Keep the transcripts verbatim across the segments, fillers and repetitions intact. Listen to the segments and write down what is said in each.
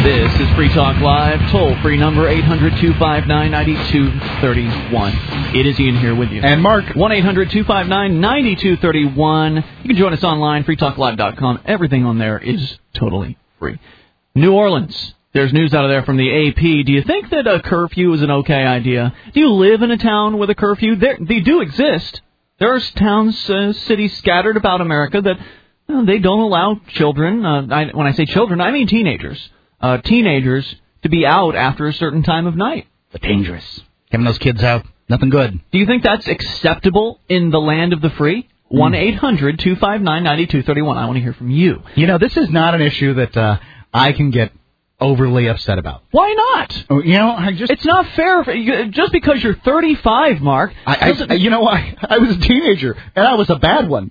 This is Free Talk Live, toll-free number eight hundred, two five nine, nine two three one. It is Ian here with you. And Mark. one eight hundred, two five nine, nine two three one. You can join us online, free talk live dot com. Everything on there is totally free. New Orleans. There's news out of there from the A P. Do you think that a curfew is an okay idea? Do you live in a town with a curfew? They're, they do exist. There are towns, uh, cities scattered about America that uh, they don't allow children. Uh, I, when I say children, I mean teenagers. Uh, teenagers to be out after a certain time of night. But dangerous. Having those kids out, nothing good. Do you think that's acceptable in the land of the free? one eight hundred, two five nine, nine two three one. I want to hear from you. You know, this is not an issue that uh, I can get overly upset about. Why not? Oh, you know, I just... It's not fair. For, just because you're thirty-five, Mark... I, I, you know, I, I was a teenager, and I was a bad one.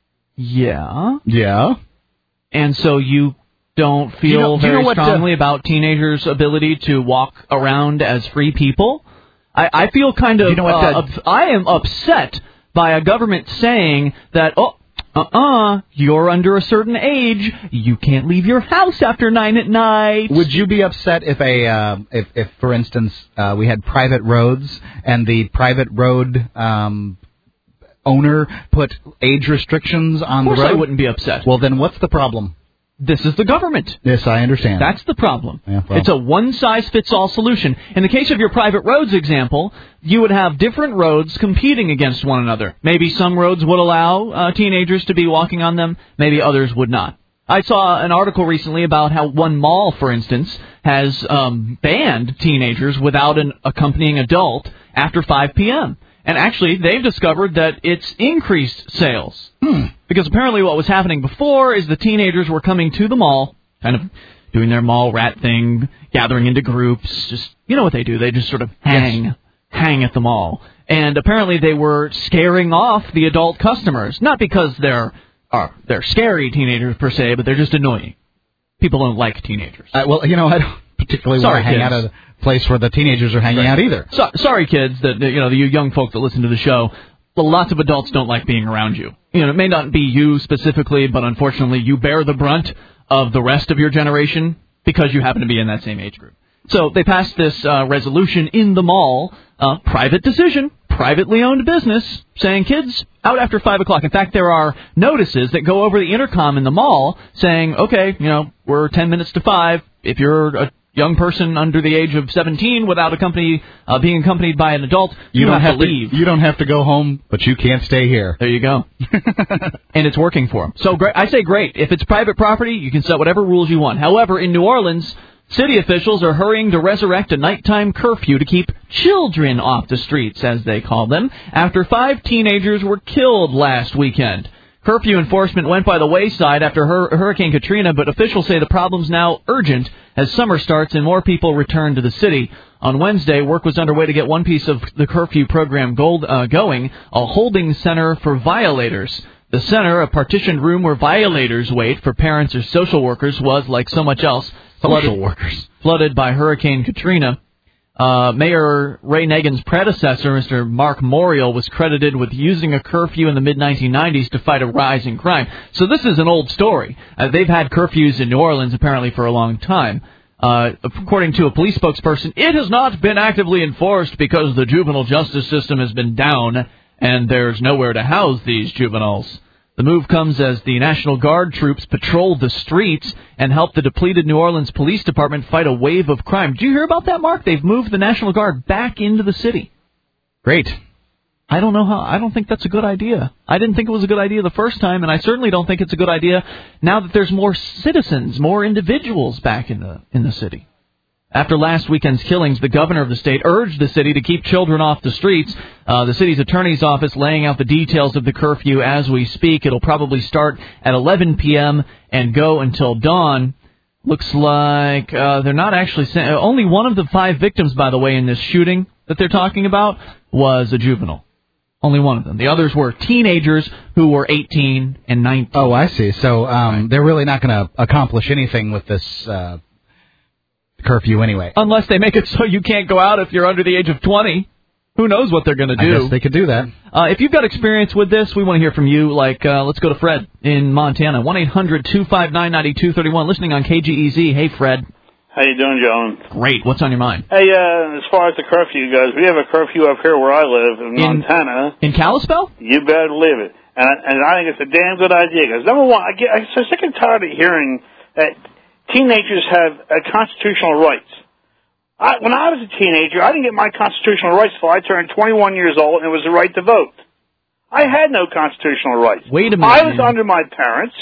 Yeah? Yeah. And so you... don't feel you know, very you know what, strongly uh, about teenagers' ability to walk around as free people. I, I feel kind of, you know what, uh, ups- I am upset by a government saying that, oh, uh-uh, you're under a certain age, you can't leave your house after nine at night. Would you be upset if, a, uh, if, if for instance, uh, we had private roads and the private road um, owner put age restrictions on the road? Of course I wouldn't be upset. Well, then what's the problem? This is the government. Yes, I understand. That's the problem. Yeah, well. It's a one-size-fits-all solution. In the case of your private roads example, you would have different roads competing against one another. Maybe some roads would allow uh, teenagers to be walking on them. Maybe others would not. I saw an article recently about how one mall, for instance, has um, banned teenagers without an accompanying adult after five p.m. And actually, they've discovered that it's increased sales. Hmm. Because apparently what was happening before is the teenagers were coming to the mall, kind of doing their mall rat thing, gathering into groups, just, you know what they do, they just sort of hang, yes. hang at the mall. And apparently they were scaring off the adult customers, not because they're, uh, they're scary teenagers per se, but they're just annoying. People don't like teenagers. Uh, well, you know, I don't particularly Sorry, want to hang kids. out at a place where the teenagers are hanging right. out either. So, sorry, kids, that you know, the young folk that listen to the show. Well, lots of adults don't like being around you. You know, it may not be you specifically, but unfortunately you bear the brunt of the rest of your generation because you happen to be in that same age group. So they passed this uh, resolution in the mall, uh, private decision, privately owned business, saying kids out after five o'clock. In fact, there are notices that go over the intercom in the mall saying, okay, you know, we're ten minutes to five. If you're a young person under the age of seventeen without accompany, uh, being accompanied by an adult, you, you don't have, have to leave. You don't have to go home, but you can't stay here. There you go. And it's working for them. So great. I say great. If it's private property, you can set whatever rules you want. However, in New Orleans, city officials are hurrying to resurrect a nighttime curfew to keep children off the streets, as they call them, after five teenagers were killed last weekend. Curfew enforcement went by the wayside after Hur- Hurricane Katrina, but officials say the problem's now urgent as summer starts and more people return to the city. On Wednesday, work was underway to get one piece of the curfew program gold, uh, going, a holding center for violators. The center, a partitioned room where violators wait for parents or social workers, was, like so much else, flooded, social workers. flooded by Hurricane Katrina. Uh, Mayor Ray Nagin's predecessor, Mister Mark Morial, was credited with using a curfew in the mid nineteen nineties to fight a rise in crime. So this is an old story. Uh, they've had curfews in New Orleans apparently for a long time. Uh, according to a police spokesperson, it has not been actively enforced because the juvenile justice system has been down and there's nowhere to house these juveniles. The move comes as the National Guard troops patrolled the streets and helped the depleted New Orleans Police Department fight a wave of crime. Did you hear about that, Mark? They've moved the National Guard back into the city. Great. I don't know how. I don't think that's a good idea. I didn't think it was a good idea the first time, and I certainly don't think it's a good idea now that there's more citizens, more individuals back in the in the city. After last weekend's killings, the governor of the state urged the city to keep children off the streets. Uh, the city's attorney's office laying out the details of the curfew as we speak. It'll probably start at eleven p.m. and go until dawn. Looks like uh, they're not actually saying... Only one of the five victims, by the way, in this shooting that they're talking about was a juvenile. Only one of them. The others were teenagers who were eighteen and nineteen. Oh, I see. So um, right. They're really not going to accomplish anything with this... Uh curfew anyway. Unless they make it so you can't go out if you're under the age of twenty. Who knows what they're going to do? I guess they could do that. Uh, if you've got experience with this, we want to hear from you. Like, uh, let's go to Fred in Montana. one eight hundred two five nine nine two three one. Listening on K G E Z. Hey, Fred. How you doing, Joan? Great. What's on your mind? Hey, uh, as far as the curfew goes, we have a curfew up here where I live in, in Montana. In Kalispell? You better believe it. And I, and I think it's a damn good idea. Because, number one, I get, I'm so sick and tired of hearing that teenagers have uh, constitutional rights. I, when I was a teenager, I didn't get my constitutional rights until I turned twenty-one years old, and it was the right to vote. I had no constitutional rights. Wait a minute. I was man. under my parents.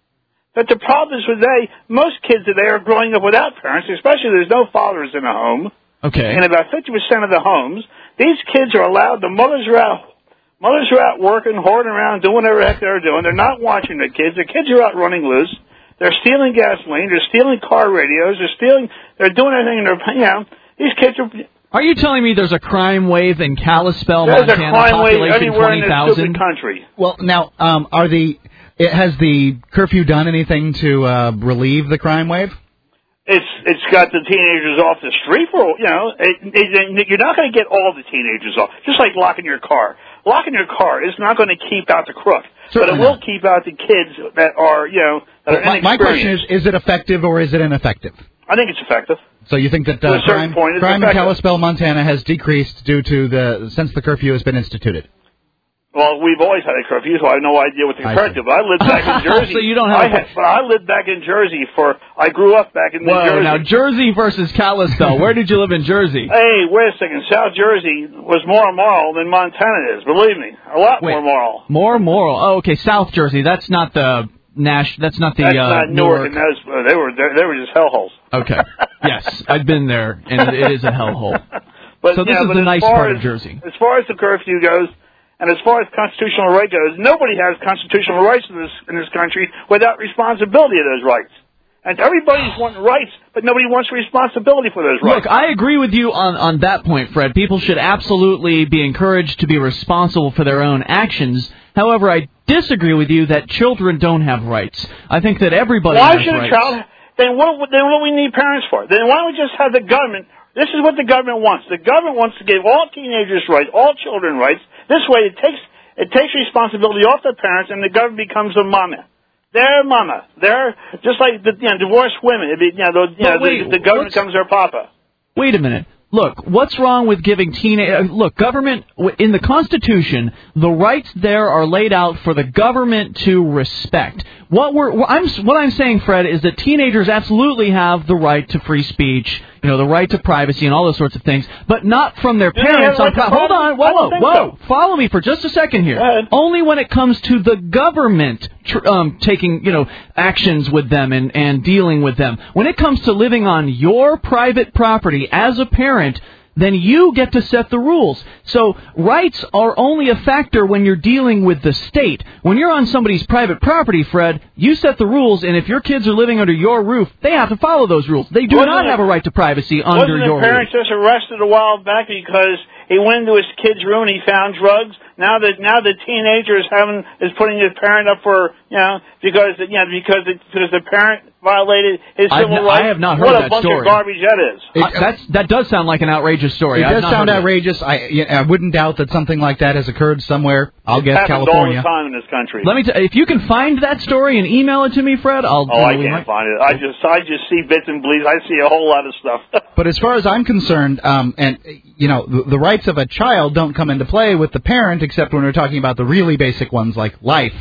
But the problem is today, most kids today are growing up without parents, especially there's no fathers in the home. Okay. In about fifty percent of the homes, these kids are allowed, the mothers are out, mothers are out working, hoarding around, doing whatever the heck they're doing. They're not watching the kids. The kids are out running loose. They're stealing gasoline. They're stealing car radios. They're stealing, they're doing everything. They're, you know, these kids are... Are you telling me there's a crime wave in Kalispell, There's Montana, a crime wave population everywhere in twenty this thousand? stupid country. Well, now, um, are the... It, has the curfew done anything to uh, relieve the crime wave? It's it's got the teenagers off the street for, you know, it, it, you're not going to get all the teenagers off. Just like locking your car. Locking your car is not going to keep out the crook. Certainly but it will not. keep out the kids that are, you know, that are my, my question is, is it effective or is it ineffective? I think it's effective. So you think that uh, crime, point, crime in Kalispell, Montana has decreased due to the, since the curfew has been instituted? Well, we've always had a curfew, so I have no idea what to compare it to. But I lived back in Jersey. So you don't have. I had, but I lived back in Jersey for. I grew up back in New Whoa, Jersey. Now Jersey versus Kalispell. Where did you live in Jersey? Hey, wait a second. South Jersey was more moral than Montana is. Believe me, a lot wait, more moral. More moral. Oh, okay. South Jersey. That's not the Nash. That's not the. That's uh, not Newark. And those, uh, they were they were just hellholes. Okay. Yes, I've been there, and it is a hellhole. But, so this yeah, is but the nice part as, of Jersey. As far as the curfew goes. And as far as constitutional right goes, nobody has constitutional rights in this in this country without responsibility of those rights. And everybody's wanting rights, but nobody wants responsibility for those rights. Look, I agree with you on, on that point, Fred. People should absolutely be encouraged to be responsible for their own actions. However, I disagree with you that children don't have rights. I think that everybody Why has should rights. a child... Then what, then what do we need parents for? Then why don't we just have the government... This is what the government wants. The government wants to give all teenagers rights, all children rights. This way it takes it takes responsibility off the parents and the government becomes a mama. They're mama. They're just like the, you know, divorced women. It'd be, you know, the, you know, wait, the, the government becomes their papa. Wait a minute. Look, what's wrong with giving teenage... Look, government, in the Constitution, the rights there are laid out for the government to respect. What we're, what I'm, what I'm saying, Fred, is that teenagers absolutely have the right to free speech, you know, the right to privacy and all those sorts of things, but not from their Do parents. Like on, hold on, whoa, whoa, whoa. So. Follow me for just a second here. Only when it comes to the government tr- um, taking, you know, actions with them and, and dealing with them. When it comes to living on your private property as a parent, then you get to set the rules. So rights are only a factor when you're dealing with the state. When you're on somebody's private property, Fred, you set the rules, and if your kids are living under your roof, they have to follow those rules. They do wasn't not it, have a right to privacy under your roof. Wasn't the parent just arrested a while back because he went into his kid's room and he found drugs? Now that now the teenager is having is putting his parent up for, you know, because you know because the, because the parent violated his civil I've, rights. I have not heard what that a bunch story. of garbage that is. It, uh, that's, that does sound like an outrageous story. It I've does sound outrageous. That. I, yeah, I wouldn't doubt that something like that has occurred somewhere. I'll it guess happens California. all the time in this country. Let me t- if you can find that story and email it to me, Fred, I'll. Oh, I we can't might... find it. I just I just see bits and bleeds. I see a whole lot of stuff. But as far as I'm concerned, um, and you know, the, the rights of a child don't come into play with the parent, except when we're talking about the really basic ones like life.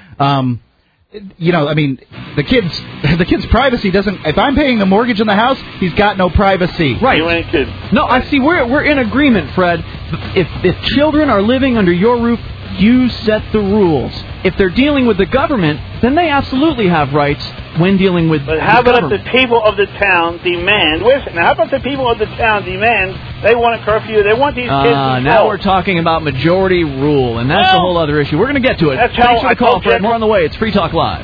Um, you know, I mean, the kid's the kid's privacy doesn't. If I'm paying the mortgage on the house, he's got no privacy. Right. You ain't kidding. No, I see. We're we're in agreement, Fred. If if children are living under your roof, you set the rules. If they're dealing with the government, then they absolutely have rights when dealing with But how the about government. if the people of the town demand... Listen, how about the people of the town demand... They want a curfew. They want these kids... Uh, now we're talking about majority rule, and that's well, a whole other issue. We're going to get to it. That's Thanks how for the I call, told Fred. Jeff- More on the way. It's Free Talk Live.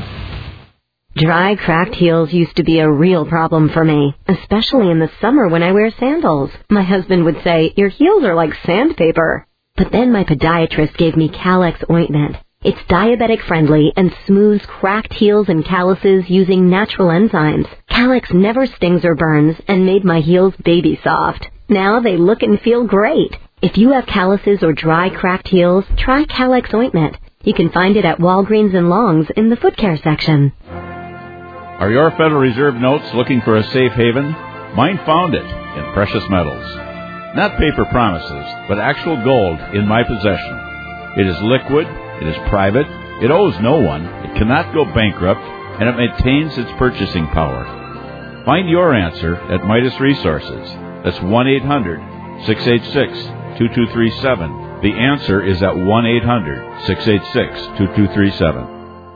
Dry, cracked heels used to be a real problem for me, especially in the summer when I wear sandals. My husband would say, "Your heels are like sandpaper." But then my podiatrist gave me Calex ointment. It's diabetic friendly and smooths cracked heels and calluses using natural enzymes. Calex never stings or burns and made my heels baby soft. Now they look and feel great. If you have calluses or dry, cracked heels, try Calex ointment. You can find it at Walgreens and Long's in the foot care section. Are your Federal Reserve notes looking for a safe haven? Mine found it in precious metals. Not paper promises, but actual gold in my possession. It is liquid, it is private, it owes no one, it cannot go bankrupt, and it maintains its purchasing power. Find your answer at Midas Resources. That's one eight hundred, six eight six, two two three seven. The answer is at one eight hundred, six eight six, two two three seven.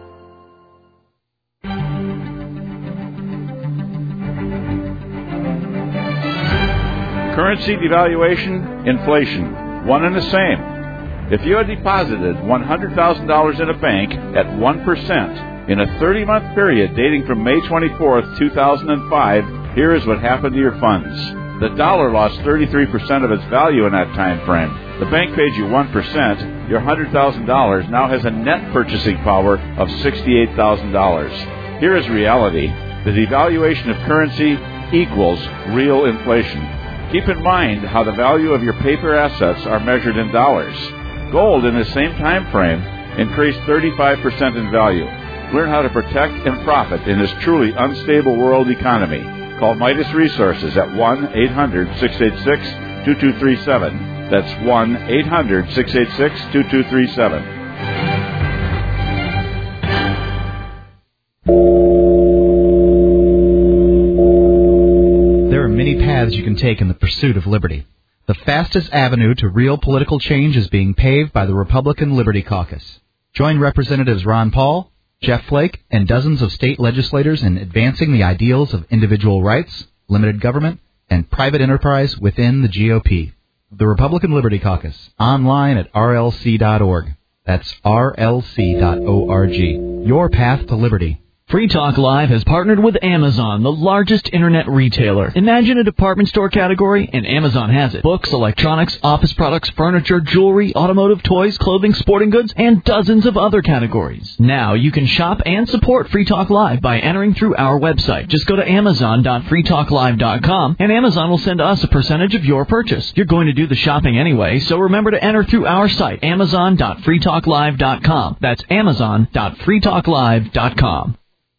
Currency devaluation, inflation, one and the same. If you had deposited one hundred thousand dollars in a bank at one percent in a thirty-month period dating from May twenty-fourth, two thousand five, here is what happened to your funds. The dollar lost thirty-three percent of its value in that time frame. The bank paid you one percent. Your one hundred thousand dollars now has a net purchasing power of sixty-eight thousand dollars. Here is reality. The devaluation of currency equals real inflation. Keep in mind how the value of your paper assets are measured in dollars. Gold in the same time frame increased thirty-five percent in value. Learn how to protect and profit in this truly unstable world economy. Call Midas Resources at one eight hundred, six eight six, two two three seven. That's one eight hundred, six eight six, two two three seven. There are many paths you can take in the pursuit of liberty. The fastest avenue to real political change is being paved by the Republican Liberty Caucus. Join Representatives Ron Paul, Jeff Flake, and dozens of state legislators in advancing the ideals of individual rights, limited government, and private enterprise within the G O P. The Republican Liberty Caucus, online at R L C dot org. That's R L C dot org. Your path to liberty. Free Talk Live has partnered with Amazon, the largest internet retailer. Imagine a department store category, and Amazon has it. Books, electronics, office products, furniture, jewelry, automotive, toys, clothing, sporting goods, and dozens of other categories. Now you can shop and support Free Talk Live by entering through our website. Just go to amazon dot free talk live dot com, and Amazon will send us a percentage of your purchase. You're going to do the shopping anyway, so remember to enter through our site, amazon dot free talk live dot com. That's amazon dot free talk live dot com.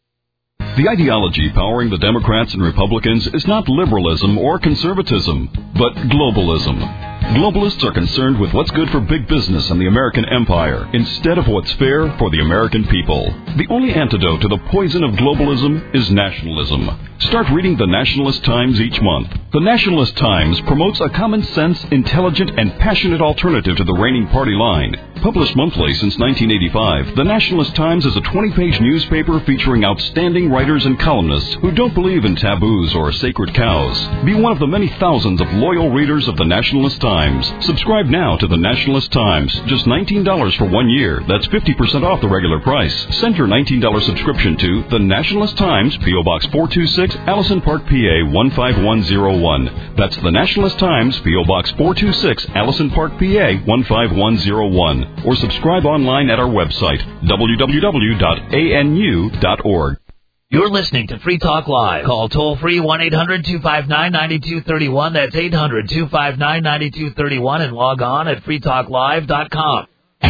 The ideology powering the Democrats and Republicans is not liberalism or conservatism, but globalism. Globalists are concerned with what's good for big business and the American empire, instead of what's fair for the American people. The only antidote to the poison of globalism is nationalism. Start reading the Nationalist Times each month. The Nationalist Times promotes a common-sense, intelligent, and passionate alternative to the reigning party line. Published monthly since nineteen eighty-five, the Nationalist Times is a twenty-page newspaper featuring outstanding writers and columnists who don't believe in taboos or sacred cows. Be one of the many thousands of loyal readers of the Nationalist Times. Subscribe now to the Nationalist Times. Just nineteen dollars for one year. That's fifty percent off the regular price. Send your nineteen dollars subscription to the Nationalist Times, P O Box four two six, Allison Park, P A one five one zero one. That's the Nationalist Times, P O Box four two six, Allison Park, P A one five one zero one. Or subscribe online at our website, w w w dot a n u dot org. You're listening to Free Talk Live. Call toll-free one eight hundred two five nine nine two three one. That's eight hundred two five nine nine two three one. And log on at free talk live dot com.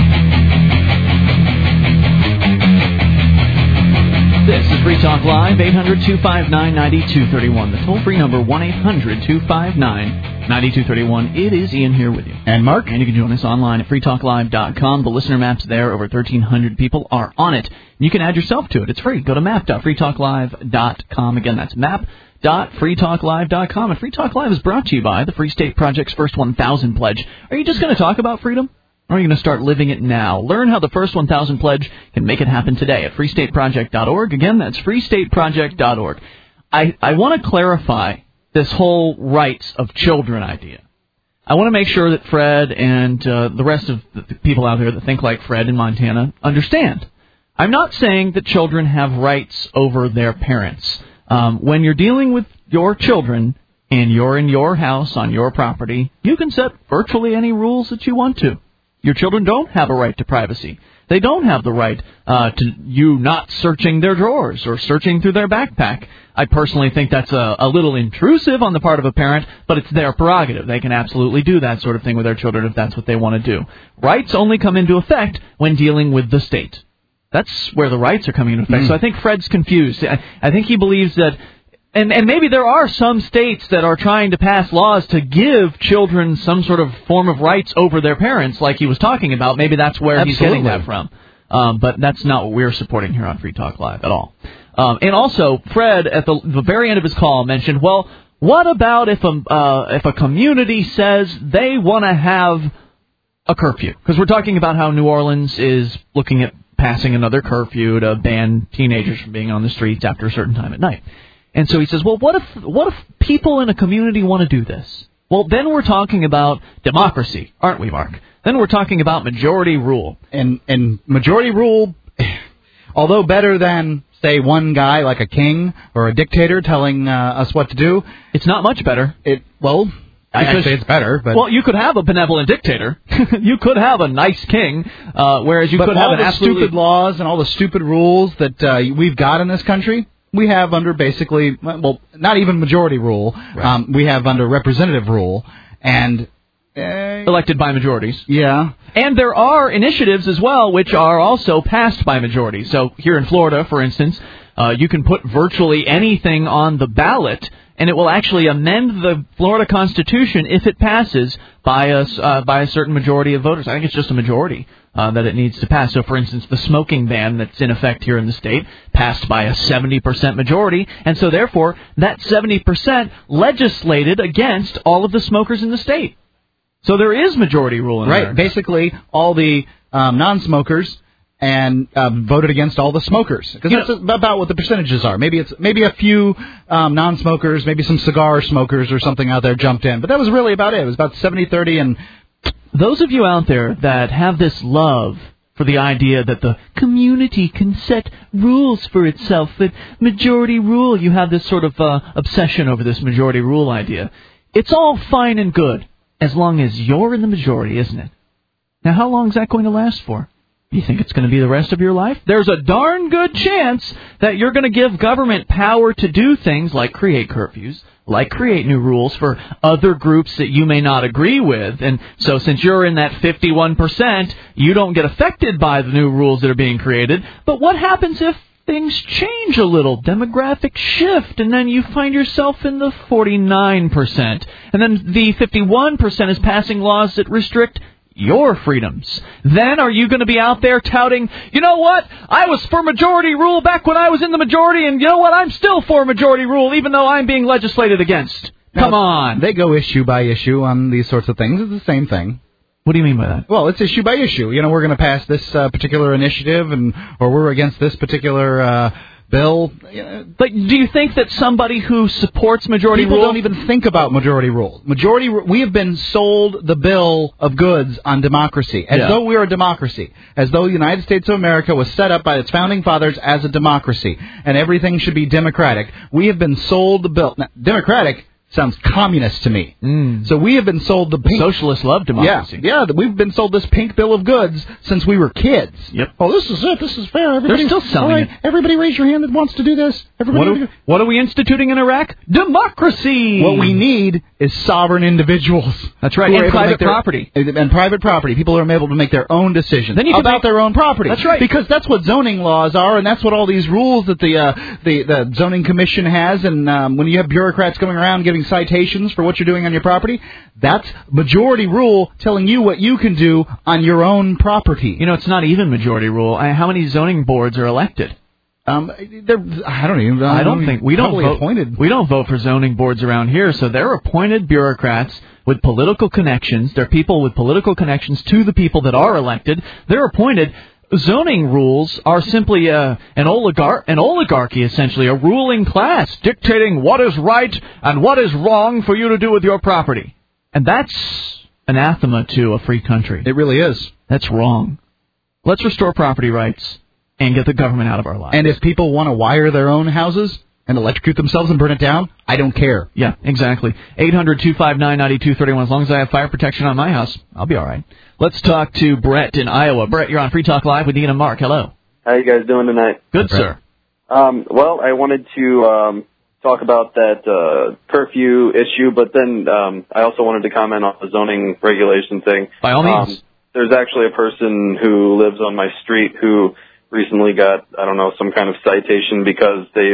This is Free Talk Live, eight hundred two five nine nine two three one. The toll-free number, one eight hundred two five nine nine two three one. It is Ian here with you. And Mark. And you can join us online at free talk live dot com. The listener map's there. Over thirteen hundred people are on it. You can add yourself to it. It's free. Go to map dot free talk live dot com. Again, that's map dot free talk live dot com. And Free Talk Live is brought to you by the Free State Project's First one thousand Pledge. Are you just going to talk about freedom? Or are you going to start living it now? Learn how the First one thousand Pledge can make it happen today at free state project dot org. Again, that's free state project dot org. I, I want to clarify this whole rights of children idea. I want to make sure that Fred and uh, the rest of the people out there that think like Fred in Montana understand. I'm not saying that children have rights over their parents. Um, when you're dealing with your children and you're in your house on your property, you can set virtually any rules that you want to. Your children don't have a right to privacy. They don't have the right uh, to you not searching their drawers or searching through their backpack. I personally think that's a, a little intrusive on the part of a parent, but it's their prerogative. They can absolutely do that sort of thing with their children if that's what they want to do. Rights only come into effect when dealing with the state. That's where the rights are coming into effect. Mm. So I think Fred's confused. I, I think he believes that And and maybe there are some states that are trying to pass laws to give children some sort of form of rights over their parents, like he was talking about. Maybe that's where Absolutely. he's getting that from. Um, but that's not what we're supporting here on Free Talk Live at all. Um, and also, Fred, at the, the very end of his call, mentioned, well, what about if a, uh, if a community says they want to have a curfew? Because we're talking about how New Orleans is looking at passing another curfew to ban teenagers from being on the streets after a certain time at night. And so he says, well, what if what if people in a community want to do this? Well, then we're talking about democracy, aren't we, Mark? Then we're talking about majority rule. And and majority rule, although better than, say, one guy like a king or a dictator telling uh, us what to do, it's not much better. It well, I Because- say it's better, but Well, you could have a benevolent dictator. You could have a nice king, uh, whereas you but could all have an the absolutely... stupid laws and all the stupid rules that uh, we've got in this country, we have under basically, well, not even majority rule. Right. Um, we have under representative rule, and uh, elected by majorities. yeah, And there are initiatives as well which are also passed by majority. So here in Florida, for instance, uh, you can put virtually anything on the ballot, and it will actually amend the Florida Constitution if it passes by a, uh, by a certain majority of voters. I think it's just a majority uh, that it needs to pass. So, for instance, the smoking ban that's in effect here in the state passed by a seventy percent majority, and so therefore that seventy percent legislated against all of the smokers in the state. So there is majority rule in right. America. Basically, all the um, non-smokers and uh, voted against all the smokers, because You that's about what the percentages are. Maybe it's maybe a few um, non-smokers, maybe some cigar smokers or something out there jumped in, but that was really about it. It was about seventy thirty, and Those of you out there that have this love for the idea that the community can set rules for itself, that majority rule, you have this sort of uh, obsession over this majority rule idea. It's all fine and good as long as you're in the majority, isn't it? Now, how long is that going to last for? You think it's going to be the rest of your life? There's a darn good chance that you're going to give government power to do things like create curfews, like create new rules for other groups that you may not agree with. And so since you're in that fifty-one percent, you don't get affected by the new rules that are being created. But what happens if things change a little, demographic shift, and then you find yourself in the forty-nine percent? And then the fifty-one percent is passing laws that restrict your freedoms. Then are you going to be out there touting, you know what, I was for majority rule back when I was in the majority, and you know what, I'm still for majority rule even though I'm being legislated against? Come now, on. they go issue by issue on these sorts of things. It's the same thing. What do you mean by that? Well, it's issue by issue. You know, we're going to pass this uh, particular initiative, and or we're against this particular uh, bill. You know, But do you think that somebody who supports majority people rule... don't even think about majority rule. Majority, we have been sold the bill of goods on democracy, as Yeah. though we are a democracy, as though the United States of America was set up by its founding fathers as a democracy, and everything should be democratic. We have been sold the bill. Now, democratic sounds communist to me. Mm. So we have been sold the pink. Socialists love democracy. Yeah, yeah, we've been sold this pink bill of goods since we were kids. Yep. Oh, this is it. This is fair. Everybody, still selling all right, it. Everybody raise your hand that wants to do this. Everybody. What are, what are we instituting in Iraq? Democracy! What we need is sovereign individuals. That's right, who are and able to private make their- property. And private property. People are able to make their own decisions Then you can about make- their own property. That's right. Because that's what zoning laws are, and that's what all these rules that the uh, the, the zoning commission has. And um, when you have bureaucrats going around giving citations for what you're doing on your property, that's majority rule telling you what you can do on your own property. You know, it's not even majority rule. I, how many zoning boards are elected? Um, they're, I don't even. I don't think we don't probably vote. appointed. We don't vote for zoning boards around here, so they're appointed bureaucrats with political connections. They're people with political connections to the people that are elected. They're appointed. Zoning rules are simply uh, an oligar- an oligarchy, essentially, a ruling class dictating what is right and what is wrong for you to do with your property. And that's anathema to a free country. It really is. That's wrong. Let's restore property rights and get the government out of our lives. And if people want to wire their own houses and electrocute themselves and burn it down, I don't care. Yeah, exactly. eight hundred two five nine nine two three one. As long as I have fire protection on my house, I'll be all right. Let's talk to Brett in Iowa. Brett, you're on Free Talk Live with Dean and Mark. Hello. How you guys doing tonight? Good, sir. Um, well, I wanted to um, talk about that uh, curfew issue, but then um, I also wanted to comment on the zoning regulation thing. By all means. Um, there's actually a person who lives on my street who recently got, I don't know, some kind of citation because they've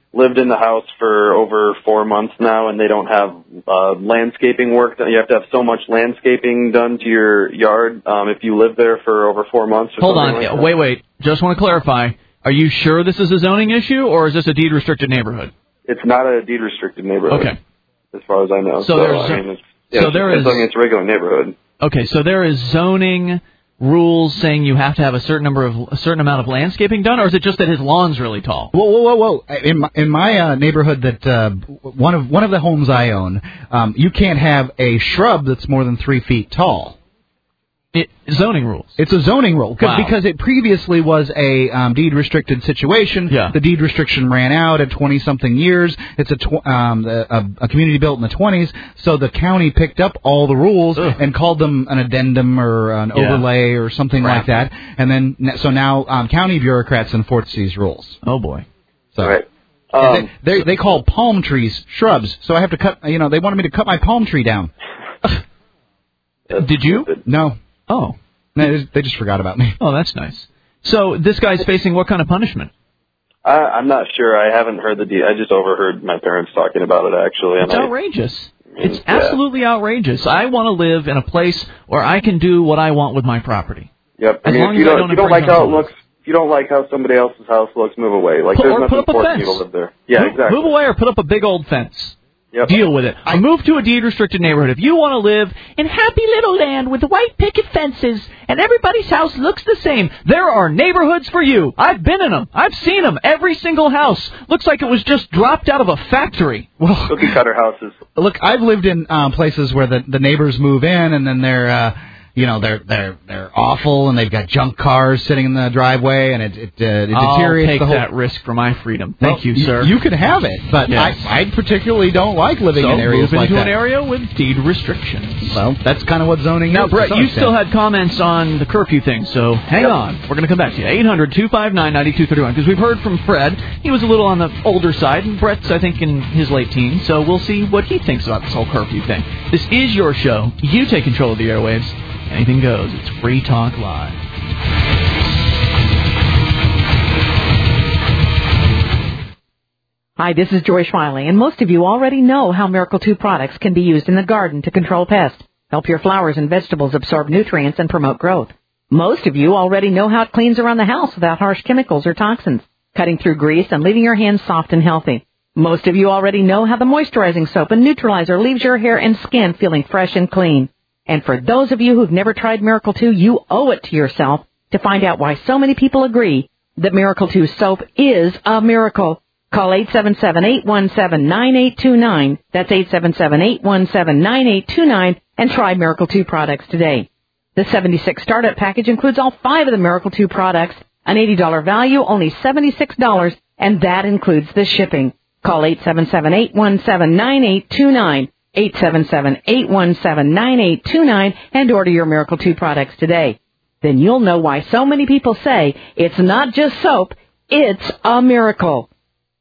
lived in the house for over four months now, and they don't have uh, landscaping work done. You have to have so much landscaping done to your yard um, if you live there for over four months. Or Hold on. like that. Wait, wait. Just want to clarify. Are you sure this is a zoning issue, or is this a deed-restricted neighborhood? It's not a deed-restricted neighborhood. Okay. As far as I know. So, so there's, I mean, it's, yeah, so it's, there it's, is. I mean, it's a regular neighborhood. Okay, so there is zoning rules saying you have to have a certain number of a certain amount of landscaping done, or is it just that his lawn's really tall? Whoa, whoa, whoa, whoa! In my, in my uh, neighborhood, that uh, one of one of the homes I own, um, you can't have a shrub that's more than three feet tall. It, zoning rules. It's a zoning rule Wow. because it previously was a um, deed-restricted situation. Yeah. The deed restriction ran out at twenty-something years. It's a, tw- um, a a community built in the twenties, so the county picked up all the rules Ugh. and called them an addendum or an Yeah. overlay or something Crap. like that. And then so now um, county bureaucrats enforce these rules. Oh boy. So. Right. And Um, they, they they call palm trees shrubs, so I have to cut. You know, they wanted me to cut my palm tree down. Did you? No, Oh. no, they just- they just forgot about me. Oh, that's nice. So this guy's facing what kind of punishment? I, I'm not sure. I haven't heard the de- I just overheard my parents talking about it, actually. It's and I- outrageous. It's Yeah. absolutely outrageous. I want to live in a place where I can do what I want with my property. Yep. I As mean, long if you as I don't, don't if you don't infringe like on how it someone's. looks, if you don't like how somebody else's house looks, move away. Like Put- there's or nothing put up a forcing you fence. to live there. Yeah, move, exactly. Move away or put up a big old fence. Yep. Deal with it. Or move to a deed-restricted neighborhood. If you want to live in happy little land with white picket fences and everybody's house looks the same, there are neighborhoods for you. I've been in them. I've seen them. Every single house looks like it was just dropped out of a factory. Well, Cookie cutter houses. look, I've lived in um, places where the, the neighbors move in and then they're, uh, you know, they're they're they're awful and they've got junk cars sitting in the driveway and it it, uh, it I'll deteriorates take the whole. that risk for my freedom. Thank Well, you, sir. You can have it, but Yes. I, I particularly don't like living so in areas move like into that. an area with deed restrictions. Well, that's kind of what zoning Now, is. to Brett, some you extent. still had comments on the curfew thing, so hang Yep. on. We're going to come back to you. eight hundred two five nine nine two three one, because we've heard from Fred. He was a little on the older side, and Brett's, I think, in his late teens, so we'll see what he thinks about this whole curfew thing. This is your show. You take control of the airwaves. Anything goes. It's Free Talk Live. Hi, this is Joy Schwiley, and most of you already know how Miracle two products can be used in the garden to control pests, help your flowers and vegetables absorb nutrients, and promote growth. Most of you already know how it cleans around the house without harsh chemicals or toxins, cutting through grease and leaving your hands soft and healthy. Most of you already know how the moisturizing soap and neutralizer leaves your hair and skin feeling fresh and clean. And for those of you who've never tried Miracle two, you owe it to yourself to find out why so many people agree that Miracle two soap is a miracle. Call eight seven seven, eight one seven, nine eight two nine. That's eight seven seven, eight one seven, nine eight two nine and try Miracle two products today. The seventy-six startup package includes all five of the Miracle two products, an eighty dollars value, only seventy-six dollars, and that includes the shipping. Call eight seven seven, eight one seven, nine eight two nine, eight seven seven, eight one seven, nine eight two nine, and order your Miracle two products today. Then you'll know why so many people say it's not just soap, it's a miracle.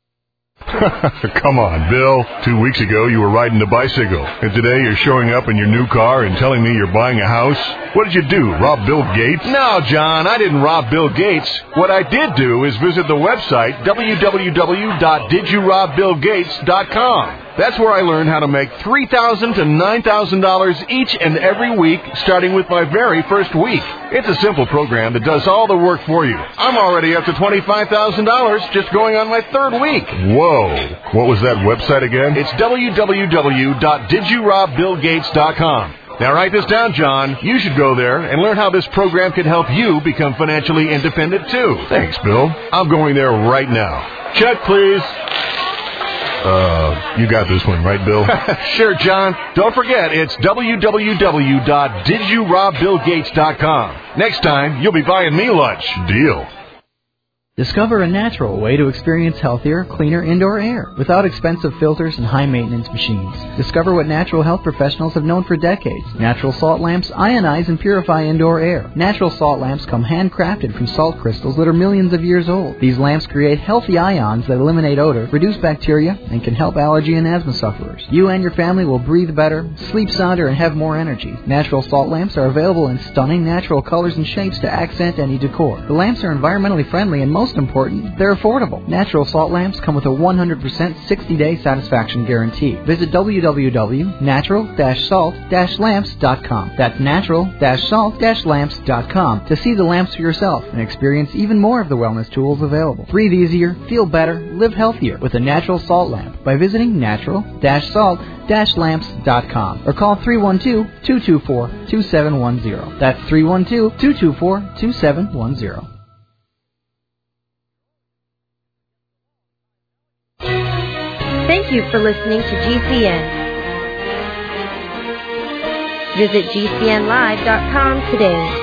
Come on, Bill. Two weeks ago, you were riding a bicycle. And today, you're showing up in your new car and telling me you're buying a house? What did you do, rob Bill Gates? No, John, I didn't rob Bill Gates. What I did do is visit the website, w w w dot did you rob bill gates dot com. That's where I learned how to make three thousand dollars to nine thousand dollars each and every week, starting with my very first week. It's a simple program that does all the work for you. I'm already up to twenty-five thousand dollars just going on my third week. Whoa. What was that website again? It's w w w dot did you rob bill gates dot com. Now write this down, John. You should go there and learn how this program can help you become financially independent, too. Thanks, Bill. I'm going there right now. Check, please. Uh, you got this one, right, Bill? Sure, John. Don't forget, it's w w w dot did you rob bill gates dot com. Next time, you'll be buying me lunch. Deal. Discover a natural way to experience healthier, cleaner indoor air without expensive filters and high-maintenance machines. Discover what natural health professionals have known for decades. Natural salt lamps ionize and purify indoor air. Natural salt lamps come handcrafted from salt crystals that are millions of years old. These lamps create healthy ions that eliminate odor, reduce bacteria, and can help allergy and asthma sufferers. You and your family will breathe better, sleep sounder, and have more energy. Natural salt lamps are available in stunning natural colors and shapes to accent any decor. The lamps are environmentally friendly and most most important, they're affordable. Natural salt lamps come with a one hundred percent sixty-day satisfaction guarantee. Visit w w w dot natural dash salt dash lamps dot com. That's natural dash salt dash lamps dot com to see the lamps for yourself and experience even more of the wellness tools available. Breathe easier, feel better, live healthier with a natural salt lamp by visiting natural dash salt dash lamps dot com or call three one two, two two four, two seven one zero. That's three one two, two two four, two seven one zero. Thank you for listening to G C N. Visit G C N live dot com today.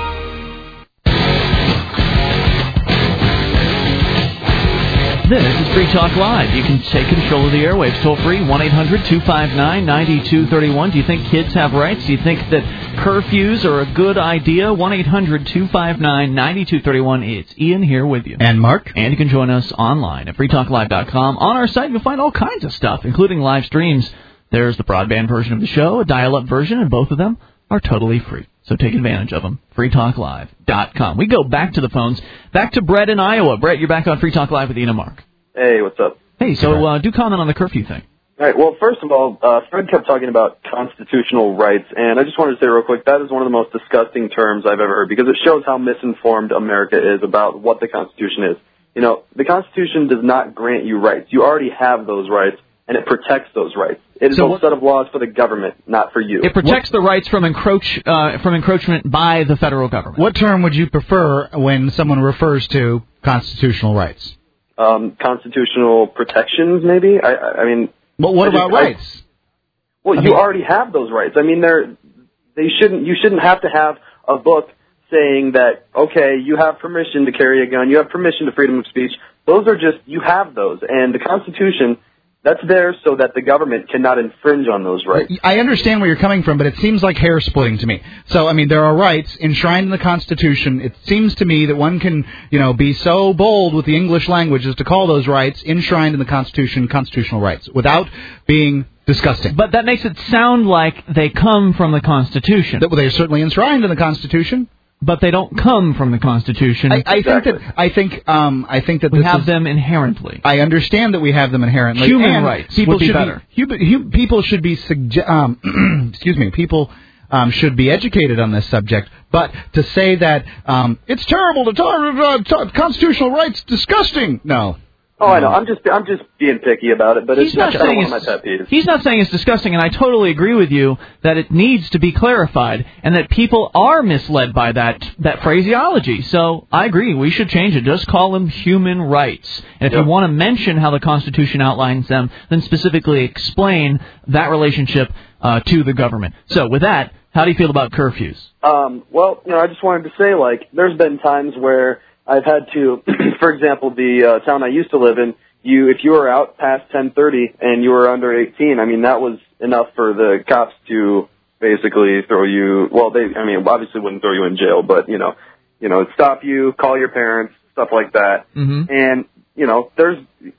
This is Free Talk Live. You can take control of the airwaves. Toll free, one eight hundred two five nine nine two three one. Do you think kids have rights? Do you think that curfews are a good idea? one eight hundred two five nine nine two three one. It's Ian here with you. And Mark. And you can join us online at free talk live dot com. On our site, you'll find all kinds of stuff, including live streams. There's the broadband version of the show, a dial-up version, and both of them are totally free. So take advantage of them. free talk live dot com. We go back to the phones. Back to Brett in Iowa. Brett, you're back on Free Talk Live with Ian and Mark. Hey, what's up? Hey, so uh, do comment on the curfew thing. All right, well, first of all, uh, Fred kept talking about constitutional rights, and I just wanted to say real quick, that is one of the most disgusting terms I've ever heard, because it shows how misinformed America is about what the Constitution is. You know, the Constitution does not grant you rights. You already have those rights, and it protects those rights. It is So a set of laws for the government, not for you. It protects the rights from encroach uh, from encroachment by the federal government. What term would you prefer when someone refers to constitutional rights? Um, constitutional protections, maybe? I, I I mean... But what I just- about rights? I, well, I you mean- already have those rights. I mean, they're, they shouldn't, you shouldn't have to have a book saying that, okay, you have permission to carry a gun, you have permission to freedom of speech. Those are just, you have those. And the Constitution, that's there so that the government cannot infringe on those rights. I understand where you're coming from, but it seems like hair splitting to me. So, I mean, there are rights enshrined in the Constitution. It seems to me that one can, you know, be so bold with the English language as to call those rights enshrined in the Constitution constitutional rights without being disgusting. But that makes it sound like they come from the Constitution. That, well, they're certainly enshrined in the Constitution. But they don't come from the Constitution. I, I think that I think um, I think that we this have is, them inherently. I understand that we have them inherently. Human and rights people would be should better. Be, hu- hu- people should be sugge- um, excuse me. People um, should be educated on this subject. But to say that um, it's terrible to talk uh, t- constitutional rights, disgusting. No. Oh, I know. I'm just I'm just being picky about it, but He's it's not just kind saying of one of my it's, pet peeves. he's not saying it's disgusting, and I totally agree with you that it needs to be clarified, and that people are misled by that that phraseology. So I agree, we should change it. Just call them human rights. And if Yep. you want to mention how the Constitution outlines them, then specifically explain that relationship uh, to the government. So with that, how do you feel about curfews? Um, well, you know, I just wanted to say, like, there's been times where I've had to, for example, the uh, town I used to live in, you if you were out past ten thirty and you were under eighteen, I mean, that was enough for the cops to basically throw you, well, they, I mean, obviously wouldn't throw you in jail, but, you know, you know, stop you, call your parents, stuff like that. Mm-hmm. And, you know, there's,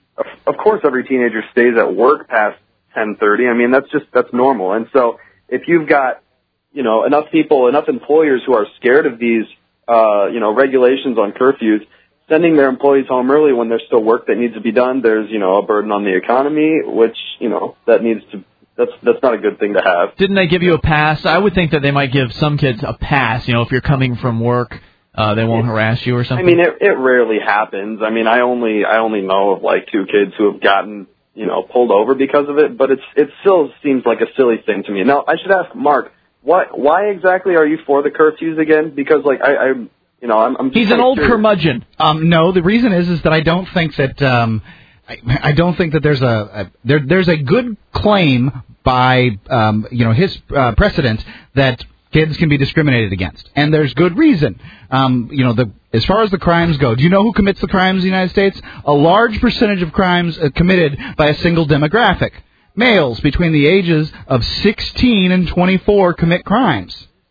of course, every teenager stays at work past ten thirty. I mean, that's just, that's normal. And so if you've got, you know, enough people, enough employers who are scared of these, uh, you know, regulations on curfews, sending their employees home early when there's still work that needs to be done, there's, you know, a burden on the economy, which, you know, that needs to, that's, that's not a good thing to have. Didn't they give you a pass? I would think that they might give some kids a pass, you know, if you're coming from work, uh, they won't harass you or something. I mean, it, it rarely happens. I mean, I only, I only know of like two kids who have gotten, you know, pulled over because of it, but it's, it still seems like a silly thing to me. Now, I should ask Mark, what, why exactly are you for the curfews again? Because, like, I, I you know, I'm, I'm just He's an old curious. curmudgeon. Um, no, the reason is is that I don't think that um, I, I don't think that there's a, a there there's a good claim by um, you know his uh, precedent that kids can be discriminated against, and there's good reason. Um, you know, the as far as the crimes go, do you know who commits the crimes in the United States? A large percentage of crimes are committed by a single demographic. Males between the ages of sixteen and twenty-four commit crimes.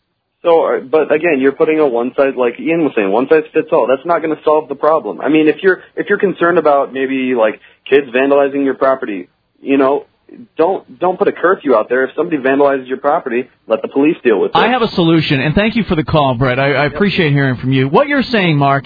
So, uh, but again, you're putting a one size, like Ian was saying, one size fits all. That's not going to solve the problem. I mean, if you're if you're concerned about maybe like kids vandalizing your property, you know, don't don't put a curfew out there. If somebody vandalizes your property, let the police deal with it. I have a solution, and thank you for the call, Brett. I, I appreciate hearing from you. What you're saying, Mark, is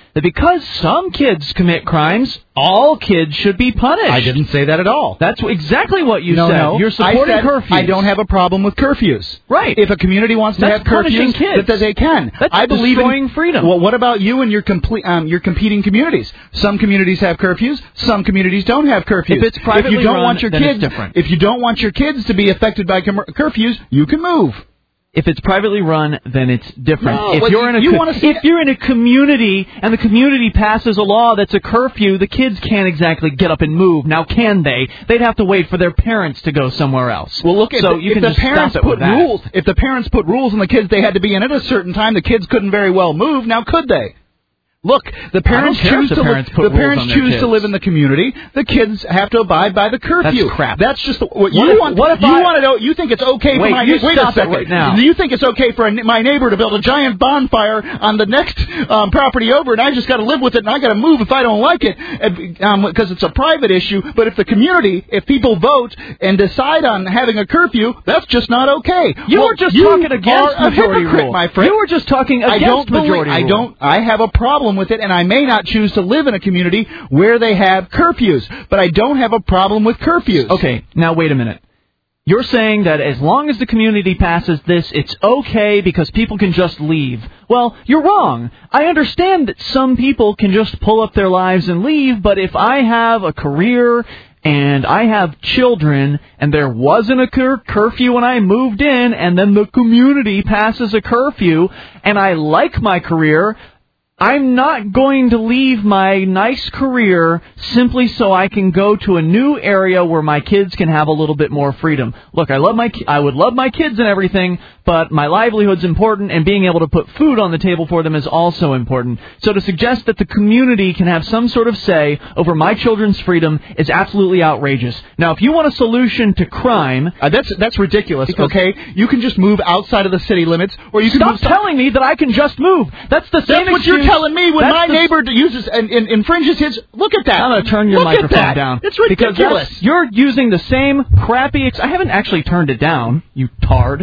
that because some kids commit crimes, all kids should be punished. I didn't say that at all. That's exactly what you no, said. No, You're supporting I said curfews. I don't have a problem with curfews. Right. If a community wants to That's have curfews, kids. that they can. That's I believe destroying in freedom. Well, what about you and your complete, um, your competing communities? Some communities have curfews. Some communities don't have curfews. If it's privately if you don't run, want your then kids, it's different. If you don't want your kids to be affected by com- curfews, you can move. If it's privately run, then it's different. No, if well, you're in a you co- wanna see if you're in a community and the community passes a law that's a curfew, the kids can't exactly get up and move. Now, can they? They'd have to wait for their parents to go somewhere else. Well, look, if, so the, you if can the just parents stop it put with that. rules, if the parents put rules on the kids, they had to be in at a certain time. The kids couldn't very well move. Now, could they? Look, the parents I don't care choose if the to parents li- put the rules parents on their choose kids. to live in the community. The kids have to abide by the curfew. That's crap. That's just the, what, What you if- want. what if you I- want to know? You think it's okay Wait, for my you wait stop a it second. right now. Do you think it's okay for a, my neighbor to build a giant bonfire on the next um, property over, and I just got to live with it, and I got to move if I don't like it, because um, it's a private issue. But if the community, if people vote and decide on having a curfew, that's just not okay. You Well, were just you talking against are a majority hypocrite, rule. my friend. You were just talking against I don't majority believe, rule. I don't. I have a problem with it, and I may not choose to live in a community where they have curfews, but I don't have a problem with curfews. Okay, now wait a minute. You're saying that as long as the community passes this, it's okay because people can just leave. Well, you're wrong. I understand that some people can just pull up their lives and leave, but if I have a career and I have children and there wasn't a cur- curfew when I moved in and then the community passes a curfew and I like my career, I'm not going to leave my nice career simply so I can go to a new area where my kids can have a little bit more freedom. Look, I love my, I would love my kids and everything, but my livelihood's important, and being able to put food on the table for them is also important. So to suggest that the community can have some sort of say over my children's freedom is absolutely outrageous. Now, if you want a solution to crime, uh, that's that's ridiculous. Okay, you can just move outside of the city limits, or you can stop move telling me that I can just move. That's the same That's what excuse. you're telling me when That's my the- neighbor uses and, and infringes his. Look at that. I'm going to turn your Look at microphone that. down. It's ridiculous. Because that's- you're using the same crappy... Ex- I haven't actually turned it down, you tard.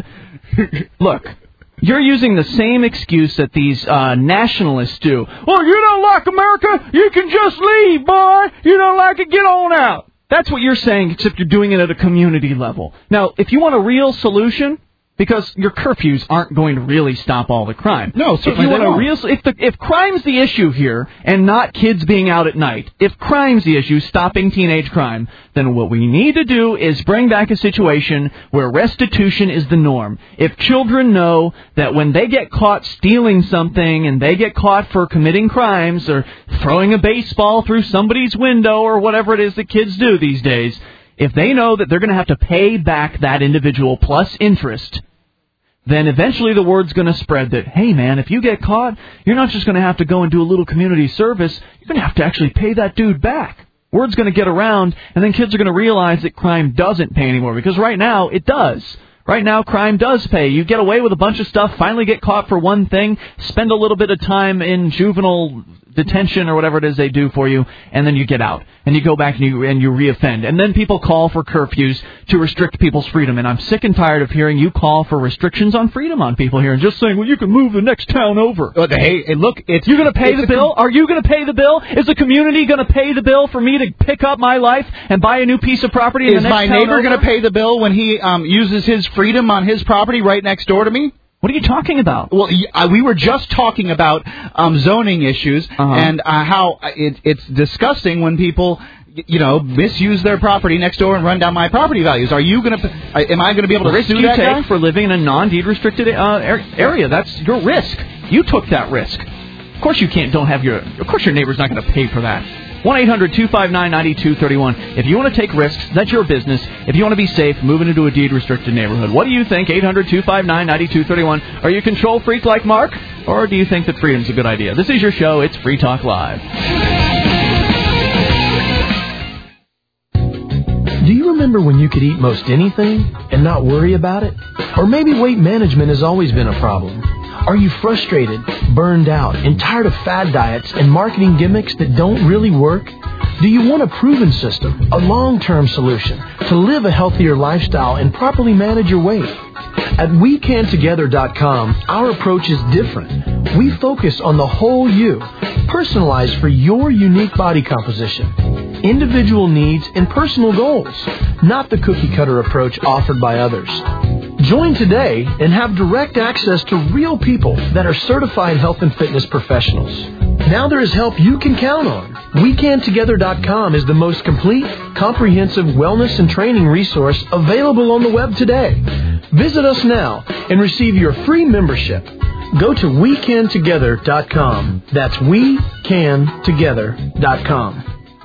Look, you're using the same excuse that these uh, nationalists do. Oh, you don't like America? You can just leave, boy. You don't like it? Get on out. That's what you're saying, except you're doing it at a community level. Now, if you want a real solution... Because your curfews aren't going to really stop all the crime. No, If certainly you want they a won't. real, if the if crime's the issue here, and not kids being out at night, if crime's the issue, stopping teenage crime, then what we need to do is bring back a situation where restitution is the norm. If children know that when they get caught stealing something and they get caught for committing crimes or throwing a baseball through somebody's window or whatever it is that kids do these days, if they know that they're going to have to pay back that individual plus interest, then eventually the word's going to spread that, hey, man, if you get caught, you're not just going to have to go and do a little community service. You're going to have to actually pay that dude back. Word's going to get around, and then kids are going to realize that crime doesn't pay anymore, because right now it does. Right now, crime does pay. You get away with a bunch of stuff, finally get caught for one thing, spend a little bit of time in juvenile detention or whatever it is they do for you, and then you get out. And you go back and you and you reoffend. And then people call for curfews to restrict people's freedom. And I'm sick and tired of hearing you call for restrictions on freedom on people here and just saying, well, you can move the next town over. Oh, hey, hey, look, it's... You're going to pay it's the a bill? com- Are you going to pay the bill? Is the community going to pay the bill for me to pick up my life and buy a new piece of property in Is the next my town neighbor over? going to pay the bill when he um, uses his freedom on his property right next door to me? What are you talking about? Well, y- uh, we were just talking about um, zoning issues Uh-huh. and uh, how it, it's disgusting when people, y- you know, misuse their property next door and run down my property values. Are you going to? Uh, am I going to be able The to risk sue you that take guy? for living in a non-deed restricted uh, ar- area. That's your risk. You took that risk. Of course you can't. Don't have your. Of course your neighbor's not going to pay for that. one eight hundred two five nine nine two three one. If you want to take risks, that's your business. If you want to be safe, moving into a deed-restricted neighborhood. What do you think? eight hundred two five nine nine two three one. Are you a control freak like Mark? Or do you think that freedom's a good idea? This is your show. It's Free Talk Live. Do you remember when you could eat most anything and not worry about it? Or maybe weight management has always been a problem. Are you frustrated, burned out, and tired of fad diets and marketing gimmicks that don't really work? Do you want a proven system, a long-term solution to live a healthier lifestyle and properly manage your weight? At we can together dot com, our approach is different. We focus on the whole you, personalized for your unique body composition, individual needs, and personal goals, not the cookie-cutter approach offered by others. Join today and have direct access to real people that are certified health and fitness professionals. Now there is help you can count on. we can together dot com is the most complete, comprehensive wellness and training resource available on the web today. Visit us now and receive your free membership. Go to we can together dot com. That's we can together dot com.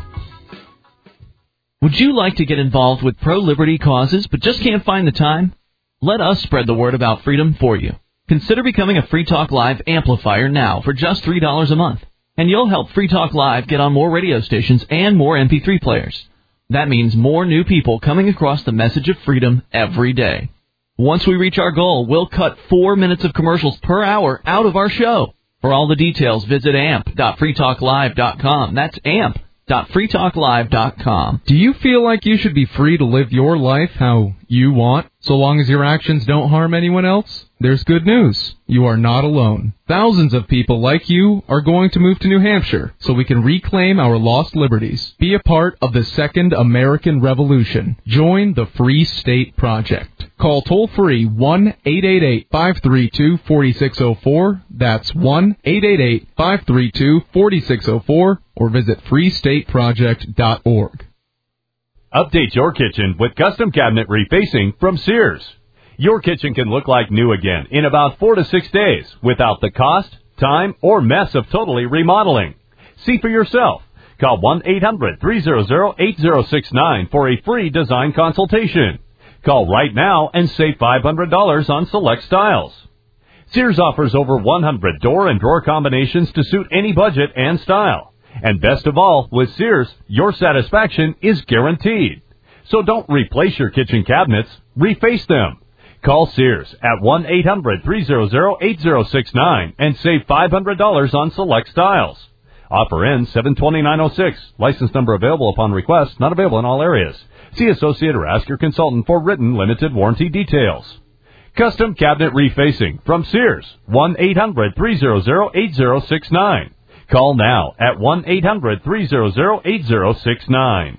Would you like to get involved with pro-liberty causes but just can't find the time? Let us spread the word about freedom for you. Consider becoming a Free Talk Live amplifier now for just three dollars a month. And you'll help Free Talk Live get on more radio stations and more M P three players. That means more new people coming across the message of freedom every day. Once we reach our goal, we'll cut four minutes of commercials per hour out of our show. For all the details, visit amp dot free talk live dot com. That's amp dot free talk live dot com. Do you feel like you should be free to live your life how you want, so long as your actions don't harm anyone else? There's good news. You are not alone. Thousands of people like you are going to move to New Hampshire so we can reclaim our lost liberties. Be a part of the Second American Revolution. Join the Free State Project. Call toll-free one eight eight eight, five three two, four six zero four. That's one eight eight eight, five three two, four six zero four or visit free state project dot org. Update your kitchen with custom cabinet refacing from Sears. Your kitchen can look like new again in about four to six days without the cost, time, or mess of totally remodeling. See for yourself. Call one eight hundred, three hundred, eight zero six nine for a free design consultation. Call right now and save five hundred dollars on select styles. Sears offers over one hundred door and drawer combinations to suit any budget and style. And best of all, with Sears, your satisfaction is guaranteed. So don't replace your kitchen cabinets, reface them. Call Sears at one eight hundred, three hundred, eight zero six nine and save five hundred dollars on select styles. Offer ends seven twenty-nine oh six. License number available upon request, not available in all areas. See associate or ask your consultant for written limited warranty details. Custom cabinet refacing from Sears, one eight hundred, three hundred, eight zero six nine. Call now at one eight hundred, three hundred, eight zero six nine.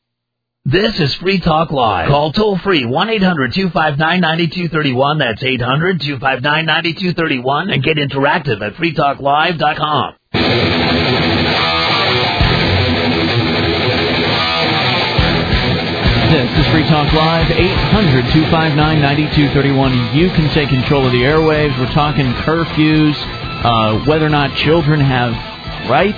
This is Free Talk Live. Call toll-free one eight hundred, two five nine, nine two three one. That's eight hundred, two five nine, nine two three one. And get interactive at free talk live dot com. This is Free Talk Live, eight hundred, two five nine, nine two three one. You can take control of the airwaves. We're talking curfews, uh, whether or not children have rights,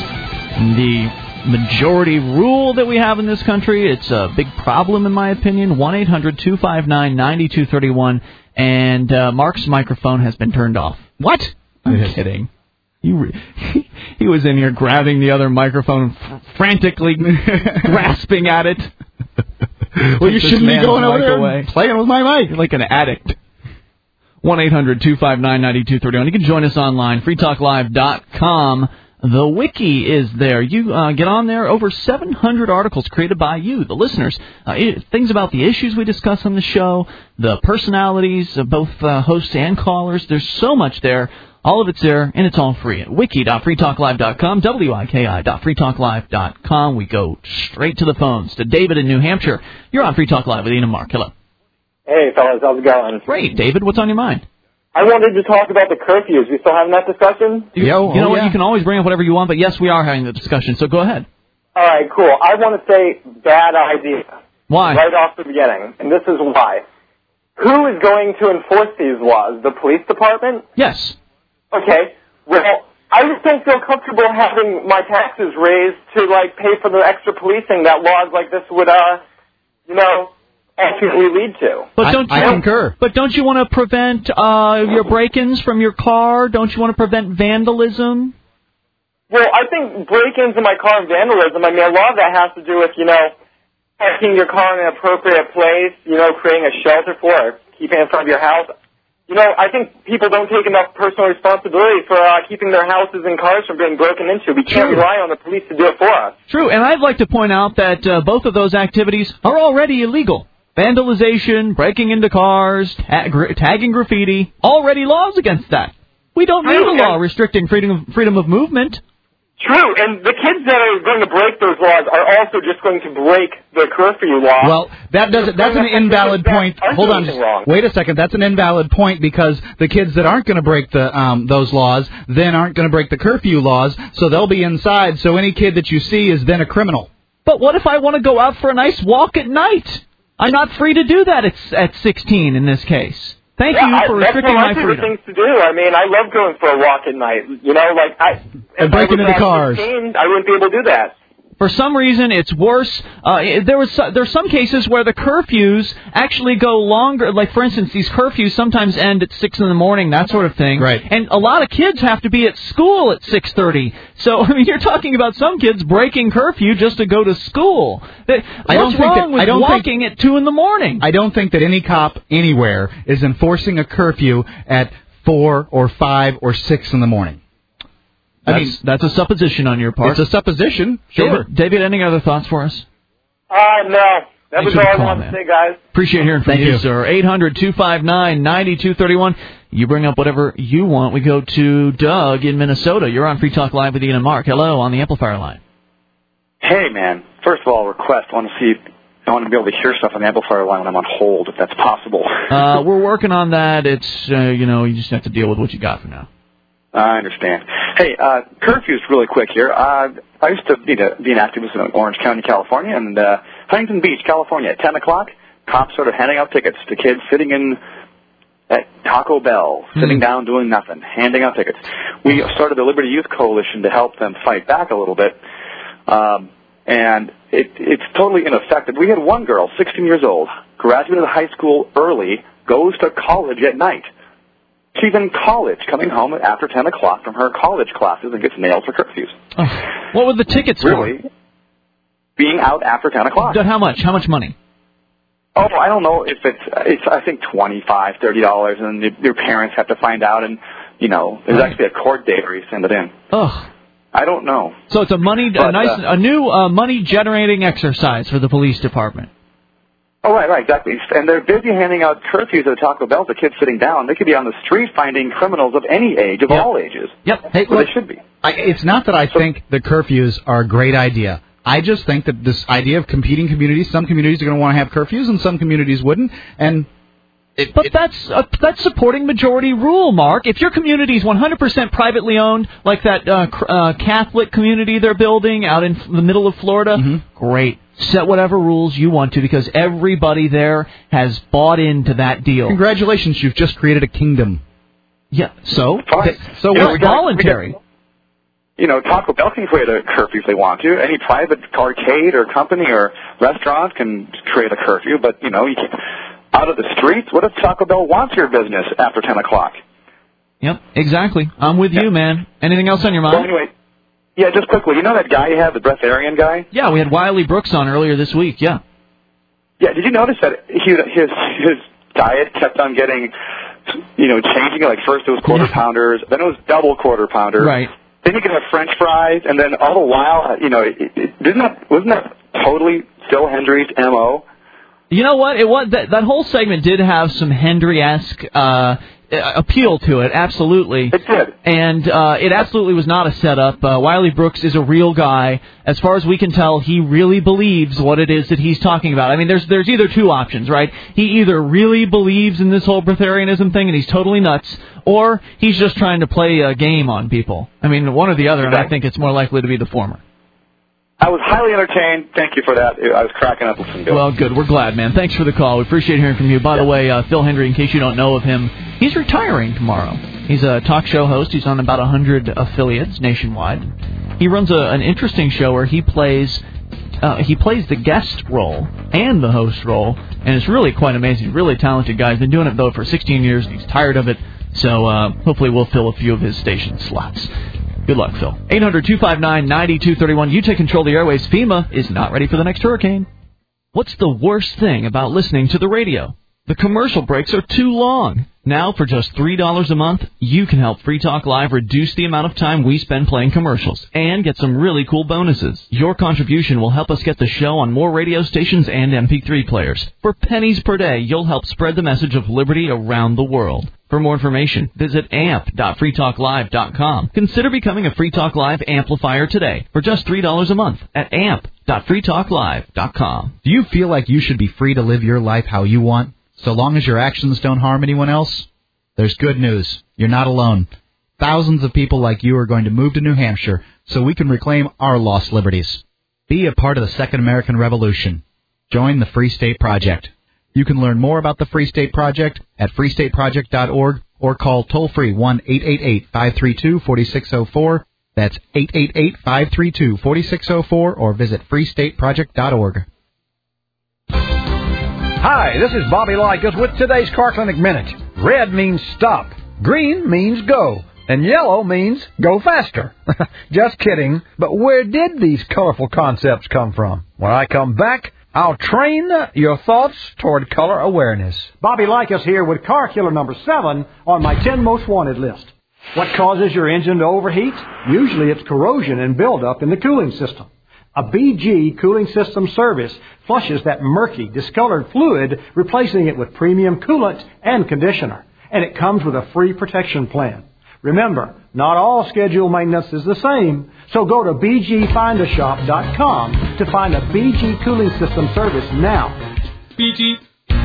the majority rule that we have in this country. It's a big problem, in my opinion. one eight hundred, two five nine, nine two three one. And uh, Mark's microphone has been turned off. What? I'm kidding. He, re- he was in here grabbing the other microphone, fr- frantically grasping at it. Well, you shouldn't be going over there away. and playing with my mic. You're like an addict. one eight hundred, two five nine, nine two three one. You can join us online, free talk live dot com. The wiki is there. You uh, get on there. Over seven hundred articles created by you, the listeners. Uh, it, things about the issues we discuss on the show, the personalities of both uh, hosts and callers. There's so much there. All of it's there, and it's all free at wiki dot free talk live dot com, W I K I dot free talk live dot com. We go straight to the phones to David in New Hampshire. You're on Free Talk Live with Ian and Mark. Hello. Hey, fellas. How's it going? Great, David. What's on your mind? I wanted to talk about the curfews. We still having that discussion? You, Yo, you know oh, what? yeah. You can always bring up whatever you want, but yes, we are having the discussion, so go ahead. All right, cool. I want to say bad idea. Why? Right off the beginning, and this is why. Who is going to enforce these laws? The police department? Yes. Okay. Well, I just don't feel comfortable having my taxes raised to, like, pay for the extra policing that laws like this would, uh, you know, ultimately lead to. But don't I, you, I concur. But don't you want to prevent uh, your break-ins from your car? Don't you want to prevent vandalism? Well, I think break-ins in my car and vandalism, I mean, a lot of that has to do with, you know, parking your car in an appropriate place, you know, creating a shelter for it, keeping it in front of your house. You know, I think people don't take enough personal responsibility for uh, keeping their houses and cars from being broken into. We can't True. rely on the police to do it for us. True, and I'd like to point out that uh, both of those activities are already illegal. vandalization, breaking into cars, tag, tagging graffiti, already laws against that. We don't need a law restricting freedom of, freedom of movement. True, and the kids that are going to break those laws are also just going to break the curfew law. Well, that doesn't. That's an invalid point. Hold on, just wait a second. That's an invalid point because the kids that aren't going to break the um, those laws then aren't going to break the curfew laws, so they'll be inside. So any kid that you see is then a criminal. But what if I want to go out for a nice walk at night? I'm not free to do that at, at sixteen in this case. Thank yeah, you for I, restricting my freedom. That's one of my favorite freedom. things to do. I mean, I love going for a walk at night. You know, like I and breaking into cars. sixteen, I wouldn't be able to do that. For some reason, it's worse. Uh, there was there's some cases where the curfews actually go longer. Like, for instance, these curfews sometimes end at six in the morning, that sort of thing. Right. And a lot of kids have to be at school at six thirty. So, I mean, you're talking about some kids breaking curfew just to go to school. What's I don't think wrong that, with I don't walking think, at two in the morning? I don't think that any cop anywhere is enforcing a curfew at four or five or six in the morning. That's, I mean, that's a supposition on your part. It's a supposition. Sure. David, David, any other thoughts for us? Uh, no. That Thanks was for all the I call, wanted man. to say, guys. Appreciate hearing from Thank you, you, sir. eight hundred two five nine nine two three one. You bring up whatever you want. We go to Doug in Minnesota. You're on Free Talk Live with Ian and Mark. Hello, on the amplifier line. Hey, man. First of all, request. I want to see. I want to be able to hear stuff on the amplifier line when I'm on hold, if that's possible. uh, we're working on that. It's uh, you know, you just have to deal with what you got for now. I understand. Hey, uh, curfews really quick here. Uh, I used to be, to be an activist in Orange County, California, and uh, Huntington Beach, California, at ten o'clock, cops started handing out tickets to kids sitting in at Taco Bell, sitting mm. down doing nothing, handing out tickets. We started the Liberty Youth Coalition to help them fight back a little bit, um, and it, it's totally ineffective. We had one girl, sixteen years old, graduated high school early, goes to college at night. She's in college, coming home after ten o'clock from her college classes and gets nailed for curfews. Oh. What were the tickets really? for? Being out after ten o'clock. How much? How much money? Oh, I don't know if it's, it's I think twenty-five dollars, thirty dollars, and your parents have to find out, and, you know, there's right. actually a court date where you send it in. Ugh. I don't know. So it's a money, but, a nice, uh, a new uh, money-generating exercise for the police department. Oh, right, right, exactly. And they're busy handing out curfews at Taco Bell to kids sitting down. They could be on the street finding criminals of any age, of yep. all ages. Yep. Hey, well, look, they should be. I, it's not that I so, think the curfews are a great idea. I just think that this idea of competing communities, some communities are going to want to have curfews and some communities wouldn't. And it, but it, that's uh, that's supporting majority rule, Mark. If your community is one hundred percent privately owned, like that uh, uh, Catholic community they're building out in the middle of Florida, mm-hmm. great. Set whatever rules you want to because everybody there has bought into that deal. Congratulations, you've just created a kingdom. Yeah, so? Fine. So you it's know, we got, voluntary. We got, you know, Taco Bell can create a curfew if they want to. Any private arcade or company or restaurant can create a curfew, but, you know, you can, out of the streets, what if Taco Bell wants your business after ten o'clock? Yep, exactly. I'm with yeah. you, man. Anything else on your mind? Well, anyway. Yeah, just quickly, you know that guy you have, the breatharian guy? Yeah, we had Wiley Brooks on earlier this week, yeah. Yeah, did you notice that he, his his diet kept on getting, you know, changing? Like first it was quarter yeah. pounders, then it was double quarter pounder. Right. Then you could have French fries, and then all the while, you know, it, it, didn't that, wasn't that totally Phil Hendry's M O? You know what? It was that, that whole segment did have some Hendry-esque uh, appeal to it, absolutely. It did. And uh, it absolutely was not a setup. Uh, Wiley Brooks is a real guy. As far as we can tell, he really believes what it is that he's talking about. I mean, there's there's either two options, right? He either really believes in this whole breatharianism thing and he's totally nuts, or he's just trying to play a game on people. I mean, one or the other, exactly. And I think it's more likely to be the former. I was highly entertained. Thank you for that. I was cracking up listening to it. Well, good. We're glad, man. Thanks for the call. We appreciate hearing from you. By yeah. the way, uh, Phil Hendry, in case you don't know of him, he's retiring tomorrow. He's a talk show host. He's on about one hundred affiliates nationwide. He runs a, an interesting show where he plays uh, he plays the guest role and the host role, and it's really quite amazing. Really talented guy. He's been doing it, though, for sixteen years, and he's tired of it. So uh, hopefully we'll fill a few of his station slots. Good luck, Phil. eight hundred two five nine nine two three one. You take control of the airways. FEMA is not ready for the next hurricane. What's the worst thing about listening to the radio? The commercial breaks are too long. Now, for just three dollars a month, you can help Free Talk Live reduce the amount of time we spend playing commercials and get some really cool bonuses. Your contribution will help us get the show on more radio stations and M P three players. For pennies per day, you'll help spread the message of liberty around the world. For more information, visit amp dot free talk live dot com. Consider becoming a Free Talk Live amplifier today for just three dollars a month at amp dot free talk live dot com. Do you feel like you should be free to live your life how you want, so long as your actions don't harm anyone else? There's good news. You're not alone. Thousands of people like you are going to move to New Hampshire so we can reclaim our lost liberties. Be a part of the Second American Revolution. Join the Free State Project. You can learn more about the Free State Project at free state project dot org or call toll-free one eight eight eight, five three two, four six zero four. That's eight eight eight, five three two, four six zero four or visit free state project dot org. Hi, this is Bobby Likas with today's Car Clinic Minute. Red means stop, green means go, and yellow means go faster. Just kidding, but where did these colorful concepts come from? When I come back, I'll train your thoughts toward color awareness. Bobby Likas here with Car Killer number seven on my ten most wanted list. What causes your engine to overheat? Usually it's corrosion and buildup in the cooling system. A B G cooling system service flushes that murky, discolored fluid, replacing it with premium coolant and conditioner. And it comes with a free protection plan. Remember, not all scheduled maintenance is the same, so go to b g find a shop dot com to find a B G cooling system service now. B G.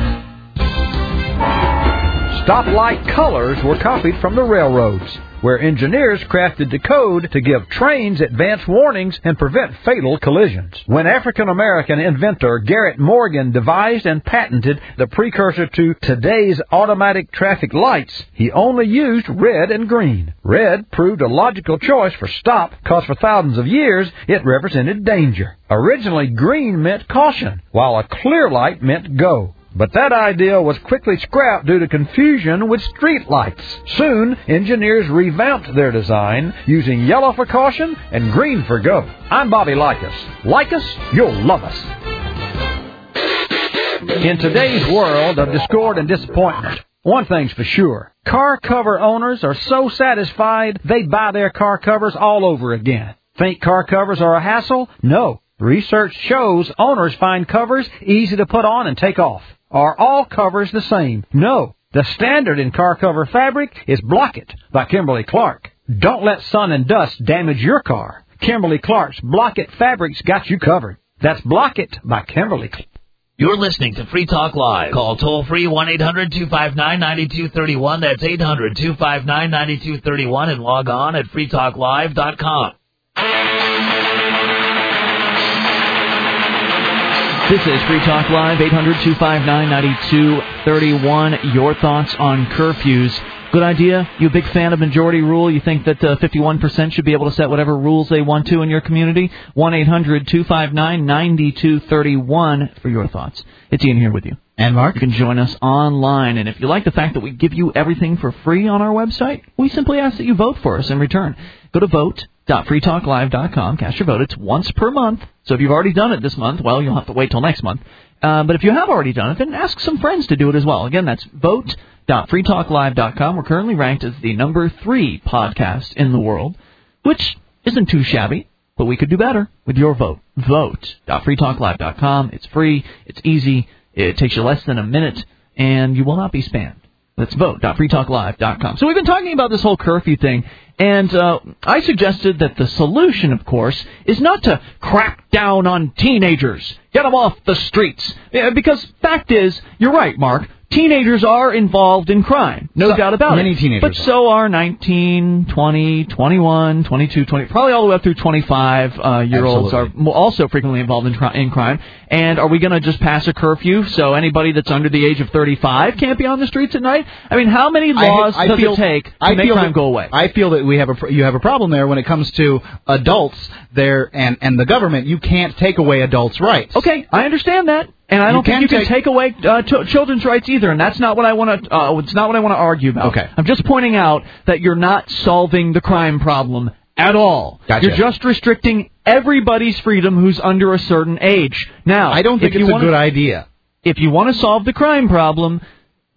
Stoplight colors were copied from the railroads, where engineers crafted the code to give trains advance warnings and prevent fatal collisions. When African-American inventor Garrett Morgan devised and patented the precursor to today's automatic traffic lights, he only used red and green. Red proved a logical choice for stop because for thousands of years it represented danger. Originally, green meant caution, while a clear light meant go. But that idea was quickly scrapped due to confusion with street lights. Soon, engineers revamped their design, using yellow for caution and green for go. I'm Bobby Likas. Like us, you'll love us. In today's world of discord and disappointment, one thing's for sure. Car cover owners are so satisfied they buy their car covers all over again. Think car covers are a hassle? No. Research shows owners find covers easy to put on and take off. Are all covers the same? No. The standard in car cover fabric is Block It by Kimberly Clark. Don't let sun and dust damage your car. Kimberly Clark's Block It fabrics got you covered. That's Block It by Kimberly Clark. You're listening to Free Talk Live. Call toll-free one eight hundred two five nine nine two three one. That's eight hundred two five nine nine two three one and log on at free talk live dot com. This is Free Talk Live, eight hundred two five nine nine two three one. Your thoughts on curfews. Good idea? You a big fan of majority rule? You think that uh, fifty-one percent should be able to set whatever rules they want to in your community? one eight hundred two five nine nine two three one for your thoughts. It's Ian here with you. And Mark. You can join us online. And if you like the fact that we give you everything for free on our website, we simply ask that you vote for us in return. Go to vote dot free talk live dot com. Cast your vote. It's once per month. So if you've already done it this month, well, you'll have to wait till next month. Uh, but if you have already done it, then ask some friends to do it as well. Again, that's vote dot free talk live dot com. We're currently ranked as the number three podcast in the world, which isn't too shabby, but we could do better with your vote. vote dot free talk live dot com. It's free. It's easy. It takes you less than a minute, and you will not be spammed. That's vote dot free talk live dot com. So we've been talking about this whole curfew thing, and uh, I suggested that the solution, of course, is not to crack down on teenagers, get them off the streets. Because fact is, you're right, Mark, teenagers are involved in crime, no so, doubt about many it. Many teenagers. But so are nineteen, twenty, twenty-one, twenty-two, twenty, probably all the way up through twenty-five-year-olds uh, are also frequently involved in, tri- in crime. And are we going to just pass a curfew so anybody that's under the age of thirty-five can't be on the streets at night? I mean, how many laws I, I does feel, it take to I make feel crime that, go away? I feel that we have a you have a problem there when it comes to adults there and, and the government. You can't take away adults' rights. Okay, I understand that. And I don't you think you take... can take away uh, ch- children's rights either, and that's not what I want to. Uh, it's not what I want to argue about. Okay. I'm just pointing out that you're not solving the crime problem at all. Gotcha. You're just restricting everybody's freedom who's under a certain age. Now, I don't think if it's you a wanna, good idea. If you want to solve the crime problem,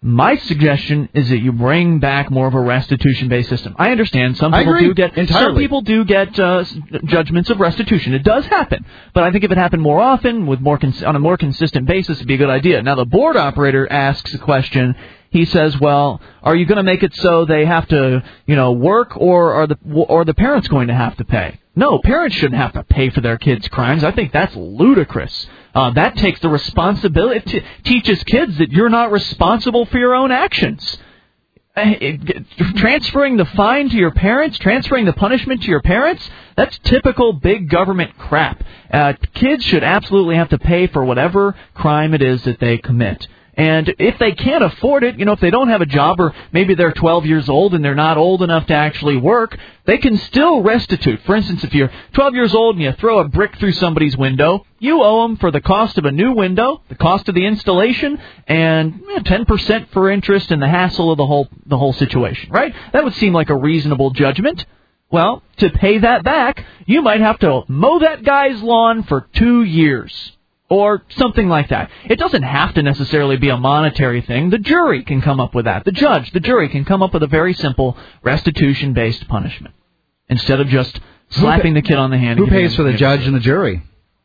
My suggestion is that you bring back more of a restitution-based system. I understand some people I agree do get entirely. some people do get uh, judgments of restitution. It does happen, but I think if it happened more often, with more cons- on a more consistent basis, it'd be a good idea. Now, the board operator asks a question. He says, "Well, are you going to make it so they have to, you know, work, or are the or the parents going to have to pay?" No, parents shouldn't have to pay for their kids' crimes. I think that's ludicrous. Uh, that takes the responsibility, t- teaches kids that you're not responsible for your own actions. Uh, it, transferring the fine to your parents, transferring the punishment to your parents, that's typical big government crap. Uh, kids should absolutely have to pay for whatever crime it is that they commit. And if they can't afford it, you know, if they don't have a job, or maybe they're twelve years old and they're not old enough to actually work, they can still restitute. For instance, if you're twelve years old and you throw a brick through somebody's window, you owe them for the cost of a new window, the cost of the installation, and eh, ten percent for interest and the hassle of the whole the whole situation, right? That would seem like a reasonable judgment. Well, to pay that back, you might have to mow that guy's lawn for two years. Or something like that. It doesn't have to necessarily be a monetary thing. The jury can come up with that. The judge, the jury can come up with a very simple restitution-based punishment. Instead of just slapping the kid on the hand. Who pays for the judge and the jury?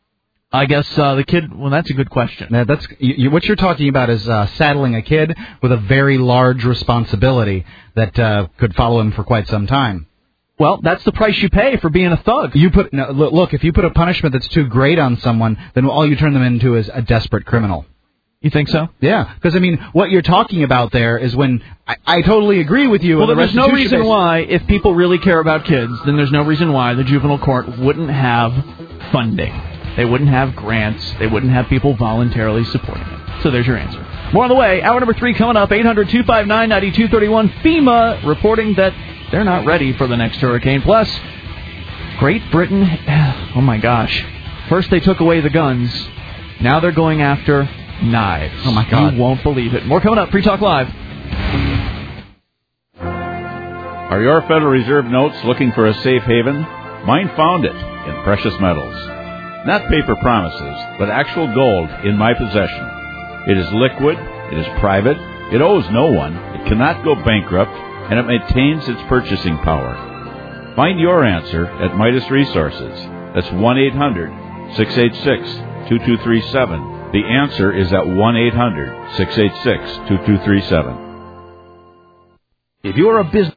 I guess uh, the kid, well, that's a good question. Now, that's you, you, what you're talking about is uh, saddling a kid with a very large responsibility that uh, could follow him for quite some time. Well, that's the price you pay for being a thug. You put no, look, if you put a punishment that's too great on someone, then all you turn them into is a desperate criminal. You think so? Yeah, because I mean, what you're talking about there is when I, I totally agree with you. Well, the there's no reason based... why, if people really care about kids, then there's no reason why the juvenile court wouldn't have funding. They wouldn't have grants. They wouldn't have people voluntarily supporting it. So there's your answer. More on the way. Hour number three coming up. eight hundred two five nine nine two three one. FEMA reporting that they're not ready for the next hurricane. Plus, Great Britain, oh my gosh. First they took away the guns. Now they're going after knives. Oh my God. You won't believe it. More coming up. Free Talk Live. Are your Federal Reserve notes looking for a safe haven? Mine found it in precious metals. Not paper promises, but actual gold in my possession. It is liquid, it is private, it owes no one, it cannot go bankrupt, and it maintains its purchasing power. Find your answer at Midas Resources. That's one eight hundred six eight six two two three seven. The answer is at one eight hundred six eight six two two three seven. If you're a business...